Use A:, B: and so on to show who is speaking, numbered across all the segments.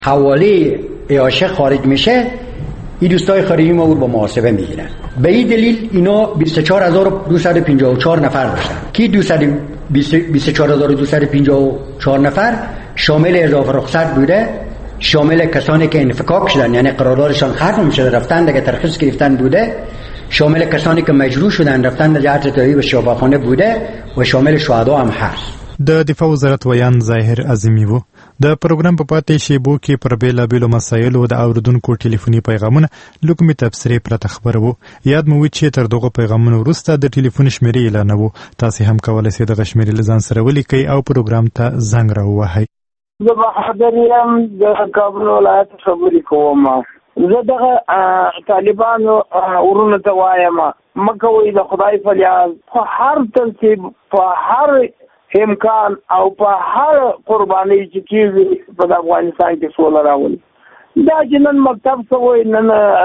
A: حواله عاشق خارج میشه، این دوستای خارجی ما با محاسبه میگیرن. به این دلیل اینا 24254 نفر داشتن که 24254 نفر شامل اضافه رخصت بوده، شامل کسانی که انفکاک شدن یعنی قراردادشان ختم شده رفتن دیگه ترخیص گرفتن بوده، شامل کسانی که مجروح شدن رفتن در جهت تداوی به شفاخانه بوده و شامل شهدا هم هست.
B: د دفاع وزارت ویان ظاهر عظیمی وو. د پروګرام په پاتې شیبو کې پر بیلابیلو مسایلو د اوریدونکو ټلیفوني پیغامونه لکمې تبصرې پرته خبره وو. یاد مو وي چې تر دغه پیغامونو وروسته د ټلیفون شمیرې اعلان وو. تاسو هم کولای شئ دغه شمیرې له ځان سره ولیکئ او پروګرام ته زنګ راووهئ.
C: زه بهادر یم د کابل ولایت خبرې کوم. زه دغه طالبانو ورونو ته وایم مکه وي د خدای فریاد په هر ترتیب په هر امکان او په هر قرباني چې کېږي په افغانستان کې سوله راولي. دا چې نن مکتب سوی، نن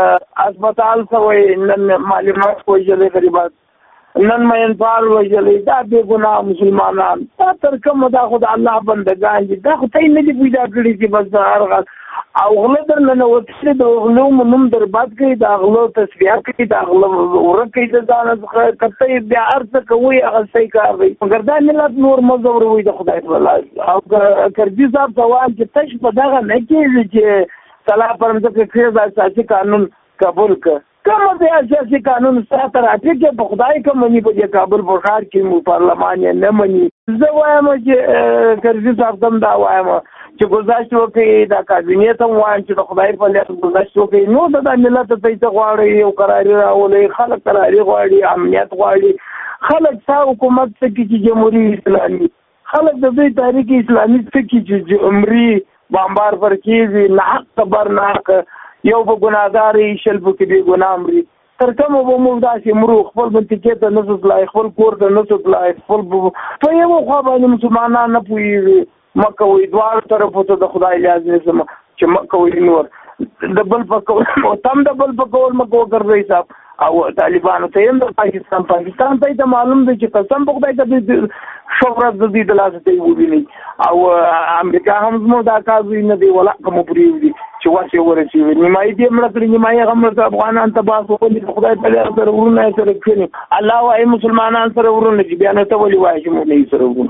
C: اسپتال سوی، نن معلومات وژلې غریبات، نن مینپال وژلې، دا بې ګناه مسلمانان، دا تر کومه دا خو د الله بندګان دي، دا خو ته یې نه دي پیدا کړي چې بس هر غل او غله در ننوتلي د غلو نوم در بد کوي، د غلو تصفیه کوي، د غلو ورک کوي د ځانه څخه کته بیا هر څه کوي هغه صحیح کار دی. مګر دا ملت نور مه ځوروئ د خدای په لاس. او کرزي صاحب ته وایم چې تش په دغه نه کېږي چې سلا پر مځکه کښېږده اساسي قانون قبول کړه. کومه دی اساسي قانون ساته راټیک کې په خدای که مني په دې کابل په ښار کې مو پارلمان یې نه مني. زه وایم چې کرزي صاحب ته هم دا وایم چې گذاشت وکړي، دا کابینې ته هم وایم چې د خدای په لیاس گذاشت وکړي. نو دا ملت ته څه غواړي؟ یو قراري راولئ، خلک قراري غواړي، امنیت غواړي، خلک ستا حکومت څه کې چې جمهوري اسلامي، خلک د دوی تحریک اسلامي څه کې چې عمري بامبار پر کېږي، نحق خبر نحق یو به ګناهګار یې شل به کې بې ګناه مري. تر کومه به موږ داسې مرو؟ خپل منطقې ته نه سو تلای، خپل کور ته نه سو تلای، خپل په یوه خوا باندې مسلمانان نه پوهېږي. مه کوئ دواړو طرفو ته د خدای لازم چې مه کوئ نور د بل په کول تم د بل په کول مه کوه کرزی صاحب. او طالبانو ته هم د پاکستان ته یې معلوم دی چې قسم په خدای ته شهرت د دوی د لاسه ته یې ووینئ. او امریکا هم زموږ دا کار دوی نه دی ولاکه مو پرېږدي چې وس یې ورسېږي. نیمایي دې مړه کړي، نیمایي هغه مړه کړه. افغانان تباه کړي، د خدای په لاره سره ورونه یې سره کښېني. الله وایي مسلمانان سره ورونه دي، بیا نو ته ولې وایې چې موږ نه یې سره ورونه.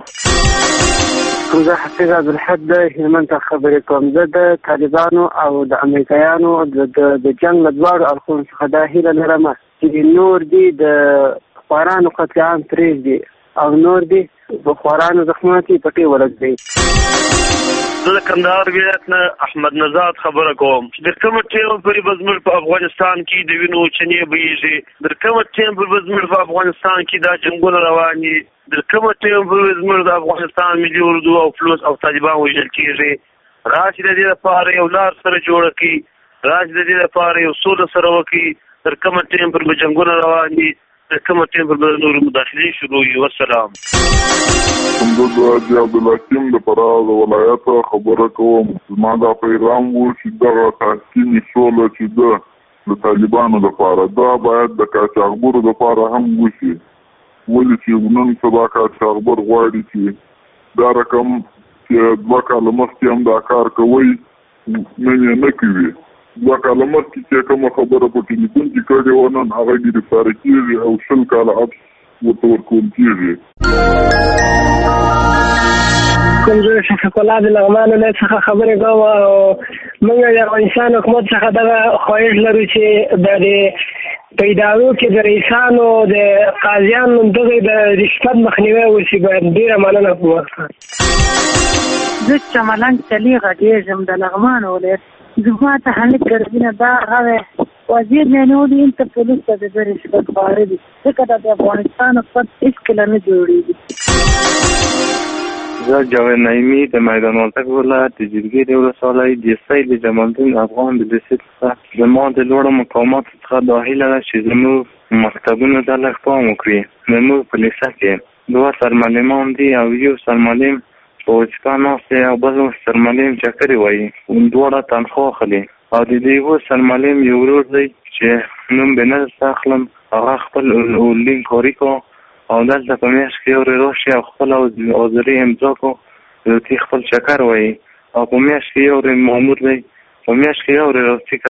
D: زه حفیظ عبدالحد د هلمند څخه خبرې کوم. زه د طالبانو او د امریکایانو د جنګ له دواړو اړخونو څخه دا هیله لرم چې نور دي د خوارانو قتل عام پرېږدي او نور دي د خوارانو زخمونه چې پټې ولګوي.
E: زه د کندهار ولایت نه احمد نژاد خبره کوم. د کومه ټیم پورې به زموږ په افغانستان کې د وینو چنې بهیږي، د کومه ټیم پورې به زموږ په افغانستان کې دا جنګونه روان دي، د کومه ټیم پورې زموږ د افغانستان ملي اردو او فلوس او طالبان وژل کېږي. راشي د دې لپاره یو لار سره جوړه کړي، راشي د دې لپاره یو سوله سره وکړي. تر کومه ټیم پورې به جنګونه روان دي، تر کومه ټیم پورې به نور مداخلې شروع وي. والسلام.
F: زه د عبدالحکیم د فراه د ولایت خبره کوم. زما دا پیغام و چې دغه تحکیمي سوله چې ده د طالبانو لپاره دا باید د قاچاقبرو لپاره هم وشي. ولې چې نن سبا قاچاقبر غواړي چې دا رقم چې 2 کاله مخکې هم دا کار کوي نن یې نه کوي. 2 کاله مخکې چې کومه خبره په ټلیفون کې کړې وه نن هغه ګرفتاره کېږي او 20 کاله حبس ورته ورکول کېږي.
D: کوم زه شفیق الله د لغمان ولایت څخه خبرې کوم. او موږ د افغانستان حکومت څخه دغه خواهش لرو چې د په ادارو کې د رئیسانو د قاضیانو دغه د رشوت مخنیوی وشي. باید ډېره مننه کوم.
G: زه چملنګ چلي غږېږم د لغمان ولایت. زما ته هلک ګرځینه دا هغه وزیر ننوړي انت پولیس ته د رشوت خواره دي، ځکه د افغانستان حکومت هېڅکله نه جوړېږي.
H: زه جاوید نعیمي د میدان وردګ ولایت د جرګې د ولسوالۍ د سید جمالدین افغان د لیسې څخه زما د لوړو مقاماتو څخه دا هیله ده چې زموږ مکتبونو ته لږ پام وکړي. زموږ په لیسه کې 2 سرمعلمان دي او یو سرمعلم په وظیفه ناست دی او بل سرمعلم چکرې وایي. دواړه تنخوا اخلي او د دې یو سرمعلم یو ورور دی چې نوم به نه اخلم، هغه خپل اونلاین کاري کو او دلته په میاشت کې یو راشي او خپل حاضري امضا کو، دوی خپل چکر وایي او په میاشت کې یو ورځ مامور دی په میاشت کې یو ورځ